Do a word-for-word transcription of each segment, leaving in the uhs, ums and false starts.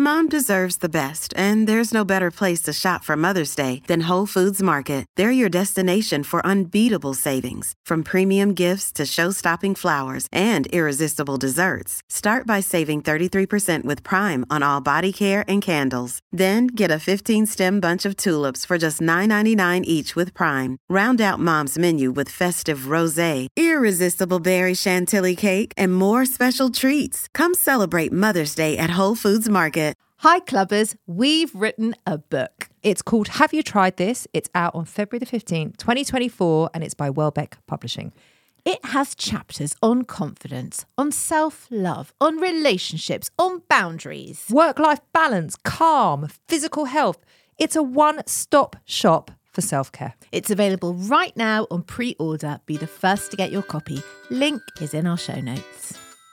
Mom deserves the best, and there's no better place to shop for Mother's Day than Whole Foods Market. They're your destination for unbeatable savings, from premium gifts to show-stopping flowers and irresistible desserts. Start by saving thirty-three percent with Prime on all body care and candles. Then get a fifteen-stem bunch of tulips for just nine ninety-nine each with Prime. Round out Mom's menu with festive rosé, irresistible berry chantilly cake, and more special treats. Come celebrate Mother's Day at Whole Foods Market. Hi Clubbers, we've written a book. It's called Have You Tried This? It's out on February the fifteenth, twenty twenty-four, and it's by Welbeck Publishing. It has chapters on confidence, on self-love, on relationships, on boundaries. Work-life balance, calm, physical health. It's a one-stop shop for self-care. It's available right now on pre-order. Be the first to get your copy. Link is in our show notes.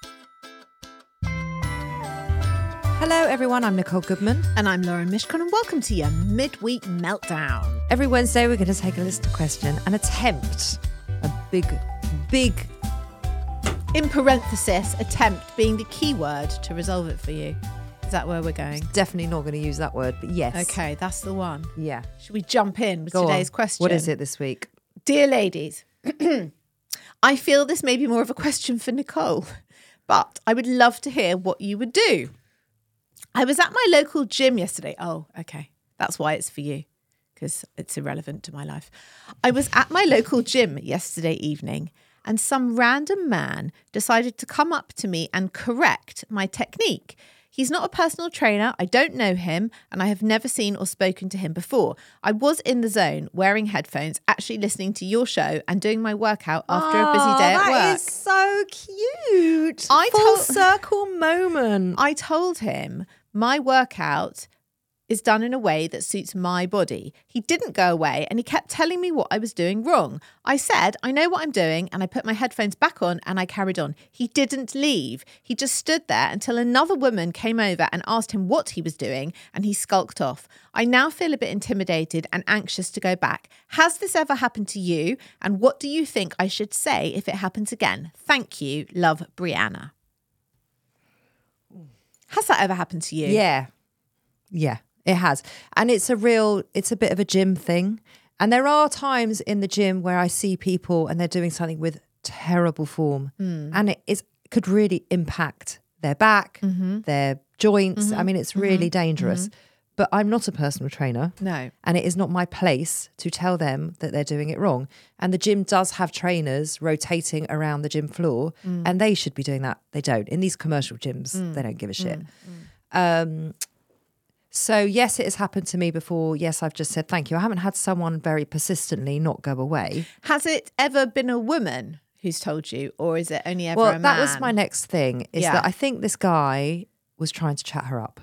Hello everyone, I'm Nicole Goodman. And I'm Lauren Mishcon, and welcome to your midweek meltdown. Every Wednesday we're going to take a listener question and attempt a big, big... In parenthesis, attempt being the key word to resolve it for you. Is that where we're going? Definitely not going to use that word, but yes. Okay, that's the one. Yeah. Should we jump in with Go today's on. question? What is it this week? Dear ladies, I feel this may be more of a question for Nicole, but I would love to hear what you would do. I was at my local gym yesterday. Oh, okay. That's why it's for you, because it's irrelevant to my life. I was at my local gym yesterday evening, and some random man decided to come up to me and correct my technique. He's not a personal trainer. I don't know him, and I have never seen or spoken to him before. I was in the zone, wearing headphones, actually listening to your show and doing my workout after oh, a busy day at that work. That is so cute. I Full told- circle moment. I told him my workout is done in a way that suits my body. He didn't go away, and he kept telling me what I was doing wrong. I said, I know what I'm doing, and I put my headphones back on and I carried on. He didn't leave. He just stood there until another woman came over and asked him what he was doing, and he skulked off. I now feel a bit intimidated and anxious to go back. Has this ever happened to you? And what do you think I should say if it happens again? Thank you. Love, Brianna. Has that ever happened to you? Yeah. Yeah. It has. And it's a real, it's a bit of a gym thing. And there are times in the gym where I see people and they're doing something with terrible form. Mm. And it is, could really impact their back, mm-hmm. their joints. Mm-hmm. I mean, it's really mm-hmm. dangerous. Mm-hmm. But I'm not a personal trainer. No. And it is not my place to tell them that they're doing it wrong. And the gym does have trainers rotating around the gym floor, mm. and they should be doing that. They don't. In these commercial gyms, mm. they don't give a shit. Mm. Um, so, yes, it has happened to me before. Yes, I've just said thank you. I haven't had someone very persistently not go away. Has it ever been a woman who's told you, or is it only ever well, a man? Well, that was my next thing, is yeah. that I think this guy was trying to chat her up.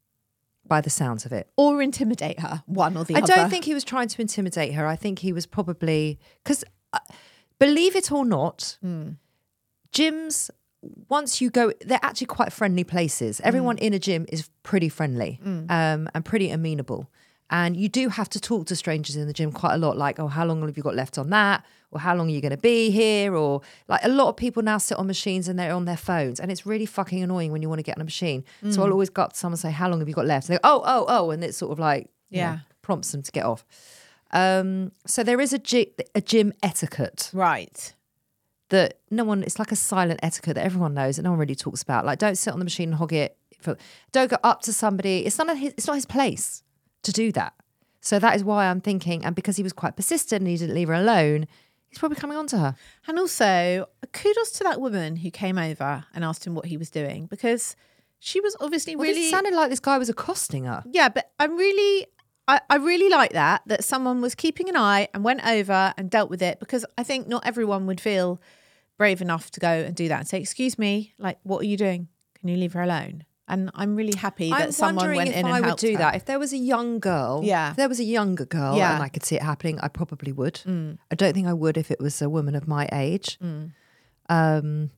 By the sounds of it. Or intimidate her, one or the I other. I don't think he was trying to intimidate her. I think he was probably... Because, uh, believe it or not, mm. gyms, once you go... They're actually quite friendly places. Everyone mm. in a gym is pretty friendly mm. um, and pretty amenable. And you do have to talk to strangers in the gym quite a lot, like, oh, how long have you got left on that? Or how long are you going to be here? Or like a lot of people now sit on machines and they're on their phones. And it's really fucking annoying when you want to get on a machine. Mm. So I'll always go up to someone and say, how long have you got left? And they go, oh, oh, oh. And it's sort of like, yeah, know, prompts them to get off. Um, so there is a, gy- a gym etiquette. Right. That no one, it's like a silent etiquette that everyone knows that no one really talks about. Like, don't sit on the machine and hog it. For, don't go up to somebody. It's not his, it's not his place to do that. So that is why I'm thinking, and because he was quite persistent and he didn't leave her alone, he's probably coming on to her. And also, kudos to that woman who came over and asked him what he was doing, because she was obviously well, really... It sounded like this guy was accosting her. Yeah, but I'm really... I, I really like that, that someone was keeping an eye and went over and dealt with it, because I think not everyone would feel brave enough to go and do that and say, excuse me, like, what are you doing? Can you leave her alone? And I'm really happy that I'm someone went in and helped her. I would do that. If there was a young girl, yeah. if there was a younger girl yeah. and I could see it happening, I probably would. Mm. I don't think I would if it was a woman of my age. Mm. Um,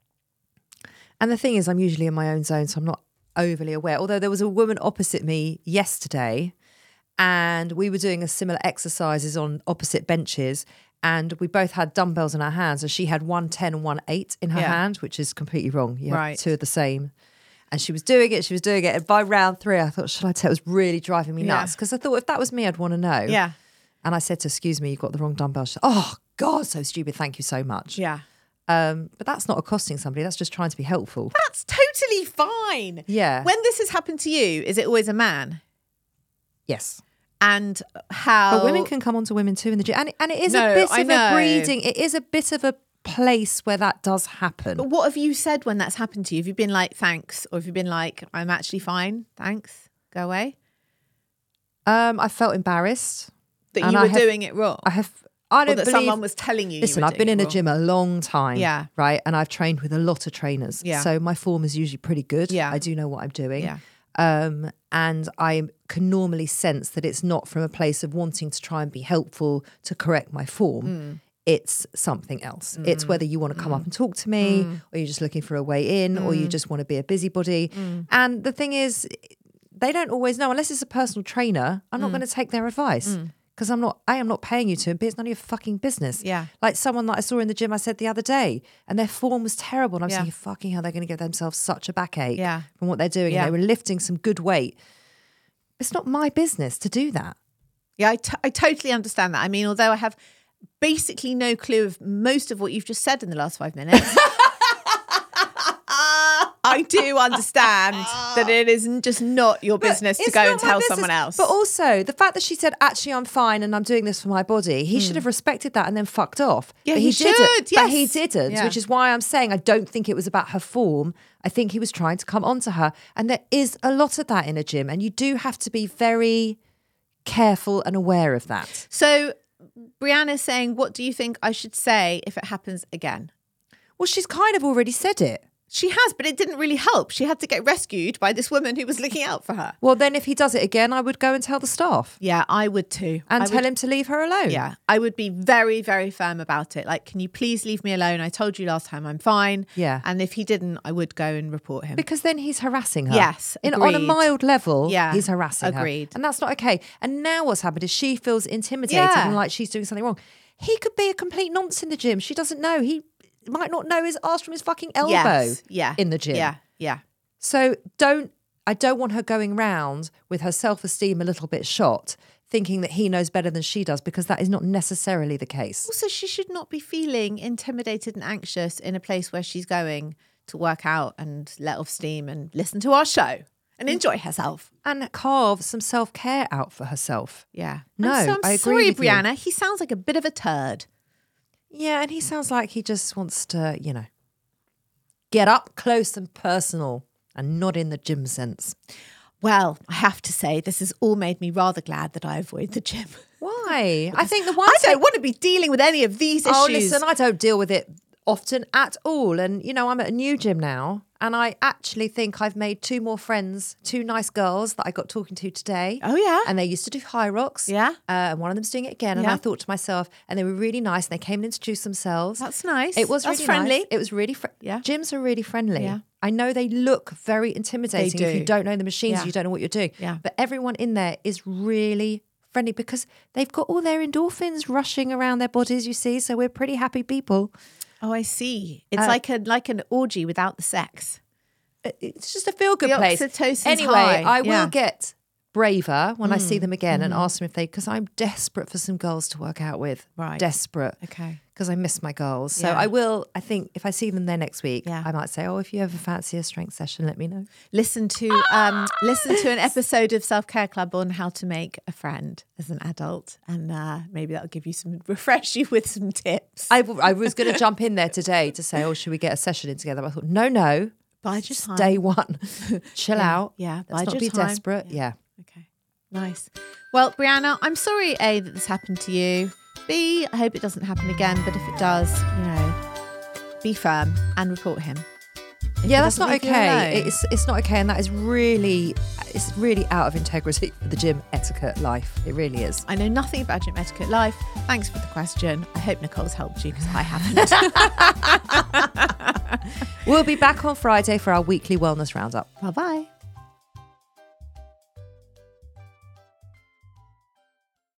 and the thing is, I'm usually in my own zone, so I'm not overly aware. Although there was a woman opposite me yesterday and we were doing a similar exercises on opposite benches, and we both had dumbbells in our hands, and she had one ten and one eight in her yeah. hand, which is completely wrong. You have right. two of the same. And she was doing it, she was doing it. And by round three, I thought, should I tell? It was really driving me Yeah. nuts. Because I thought if that was me, I'd want to know. Yeah. And I said to her, excuse me, you've got the wrong dumbbell. She said, oh, God, so stupid. Thank you so much. Yeah. Um, but that's not accosting somebody. That's just trying to be helpful. That's totally fine. Yeah. When this has happened to you, is it always a man? Yes. And how... But women can come on to women too in the gym. And, and it is No, a bit I of know. a breeding. It is a bit of a place where that does happen. But what have you said when that's happened to you? Have you been like, thanks? Or have you been like, I'm actually fine, thanks, go away? Um, I felt embarrassed. That And you I were have- doing it wrong? I have... I or don't that believe... someone was telling you Listen, you were I've been doing in it a wrong? gym a long time. Yeah. Right. And I've trained with a lot of trainers. Yeah. So my form is usually pretty good. Yeah. I do know what I'm doing. Yeah. Um, and I can normally sense that it's not from a place of wanting to try and be helpful to correct my form. Mm. It's something else. It's whether you want to come up and talk to me, Mm. or you're just looking for a way in, or you just want to be a busybody. Mm. And the thing is, they don't always know, unless it's a personal trainer, I'm not Mm. going to take their advice. Because I'm not, A, I'm not paying you to, and B, it's none of your fucking business. Yeah. Like someone that I saw in the gym, I said the other day, and their form was terrible. And I'm Yeah. saying, fucking hell, they're going to give themselves such a backache Yeah. from what they're doing. Yeah. And they were lifting some good weight. It's not my business to do that. Yeah, I, t- I totally understand that. I mean, although I have basically no clue of most of what you've just said in the last five minutes, I do understand that it is just not your business to It's go not and my tell business. someone else. But also the fact that she said, actually, I'm fine and I'm doing this for my body. He should have respected that and then fucked off. Yeah, but he didn't. should, But he yes. didn't, Yeah. which is why I'm saying I don't think it was about her form. I think he was trying to come onto her. And there is a lot of that in a gym. And you do have to be very careful and aware of that. So Brianna's saying, what do you think I should say if it happens again? Well, she's kind of already said it. She has, but it didn't really help. She had to get rescued by this woman who was looking out for her. Well, then if he does it again, I would go and tell the staff Yeah, I would too. and I tell would, him to leave her alone. Yeah, I would be very, very firm about it. Like, can you please leave me alone? I told you last time I'm fine. Yeah. And if he didn't, I would go and report him. Because then he's harassing her. Yes, In, on a agreed. mild level, Yeah, he's harassing agreed. her. And that's not okay. And now what's happened is she feels intimidated Yeah. and like she's doing something wrong. He could be a complete nonce in the gym. She doesn't know. He might not know his arse from his fucking elbow Yes, yeah, in the gym. Yeah, yeah. So don't, I don't want her going round with her self-esteem a little bit shot, thinking that he knows better than she does, because that is not necessarily the case. Also, she should not be feeling intimidated and anxious in a place where she's going to work out and let off steam and listen to our show and enjoy herself. And carve some self-care out for herself. Yeah. No, I'm so, I'm I agree sorry, with you. Brianna. He sounds like a bit of a turd. Yeah, and he sounds like he just wants to, you know, get up close and personal and not in the gym sense. Well, I have to say, this has all made me rather glad that I avoid the gym. Why? I think the one I thing- don't want to be dealing with any of these issues. Oh, listen, I don't deal with it often at all. And, you know, I'm at a new gym now. And I actually think I've made two more friends, two nice girls that I got talking to today. Oh, yeah? And they used to do High Rocks. Yeah. Uh, and one of them's doing it again. And Yeah. I thought to myself, and they were really nice. And they came and introduced themselves. That's nice. It was That's really friendly. nice. It was really fr- Yeah. Gyms are really friendly. Yeah. I know they look very intimidating They if you do. don't know the machines, Yeah. you don't know what you're doing. Yeah. But everyone in there is really friendly because they've got all their endorphins rushing around their bodies, you see. So we're pretty happy people. Oh, I see. It's Uh, like a like an orgy without the sex. It's just a feel good The place. oxytocin's Anyway, high. I will Yeah. get braver when I see them again Mm-hmm. and ask them if they, because I'm desperate for some girls to work out with. Right. Desperate. Okay. Because I miss my girls. So Yeah. I will, I think if I see them there next week, Yeah. I might say, oh, if you ever fancy a strength session, let me know. Listen to um listen to an episode of Self Care Club on how to make a friend as an adult, and uh, maybe that'll give you some refresh you with some tips. I, w- I was going to jump in there today to say, oh, should we get a session in together? But I thought, no, no. Bide your time. Day one. Chill Yeah, out. yeah, Let's bide not your be time. desperate. Yeah. Okay. Nice. Well, Brianna, I'm sorry, A, that this happened to you. B, I hope it doesn't happen again. But if it does, you know, be firm and report him. If he Yeah, that's doesn't not leave you okay. alone. It's it's not okay, and that is really it's really out of integrity for the gym etiquette life. It really is. I know nothing about gym etiquette life. Thanks for the question. I hope Nicole's helped you because I haven't. We'll be back on Friday for our weekly wellness roundup. Bye bye.